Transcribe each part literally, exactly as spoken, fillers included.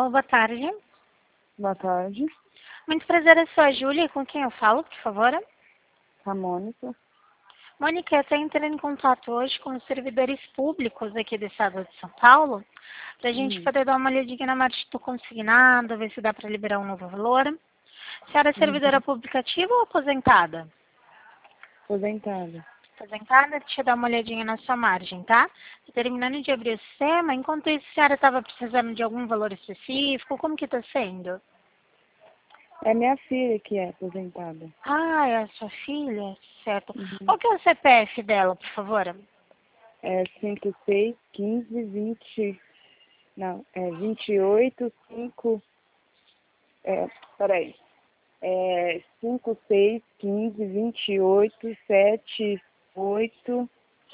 Alô, boa tarde. Boa tarde, Muito prazer, eu sou a Júlia. Com quem eu falo, por favor? a Mônica. Mônica, eu estou entrando em contato hoje com os servidores públicos aqui do estado de São Paulo, para a gente Hum, poder dar uma olhadinha na margem do consignado, ver se dá para liberar um novo valor. A senhora é servidora uhum. pública ativa ou aposentada? Aposentada. Aposentada, deixa eu dar uma olhadinha na sua margem, tá? Tô terminando de abrir o sistema, enquanto isso a senhora estava precisando de algum valor específico, como que está sendo? É minha filha que é aposentada. Ah, é a sua filha? Certo. Uhum. Qual que é o C P F dela, por favor? É cinco seis quinze vinte. Não, é vinte e oito cinco. É, peraí. É cinco seis quinze vinte e oito sete oito.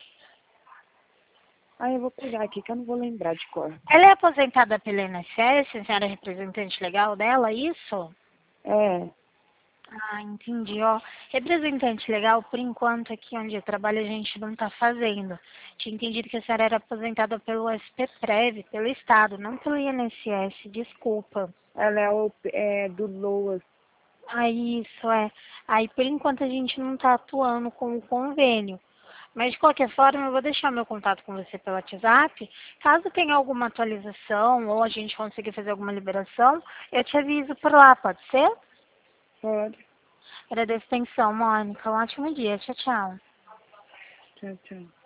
Ah, eu vou pegar aqui que eu não vou lembrar de cor. Ela é aposentada pela I N S S, a senhora é representante legal dela, isso? É, Ah, entendi, ó. Representante legal, por enquanto, aqui onde eu trabalho, a gente não está fazendo. Tinha entendido que a senhora era aposentada pelo S P Prev, pelo Estado, não pelo I N S S, desculpa. ela é, o, é do Loas. Ah, isso, é. Aí, por enquanto, a gente não está atuando com o convênio. Mas, de qualquer forma, eu vou deixar meu contato com você pelo WhatsApp. Caso tenha alguma atualização ou a gente consiga fazer alguma liberação, eu te aviso por lá, pode ser? Pode. Agradeço a atenção, Mônica. Um ótimo dia. Tchau, tchau. Tchau, tchau.